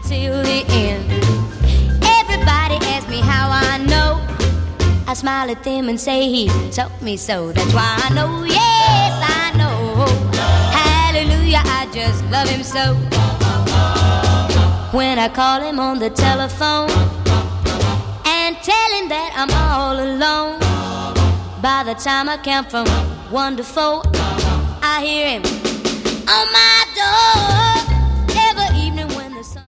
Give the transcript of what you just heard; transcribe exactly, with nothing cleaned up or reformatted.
till the end. Everybody asks me how I know. I smile at them and say he told me so. That's why I know, yes, I know. Hallelujah, I just love him so. When I call him on the telephone and tell him that I'm all alone, by the time I count from one to four, I hear him on my door.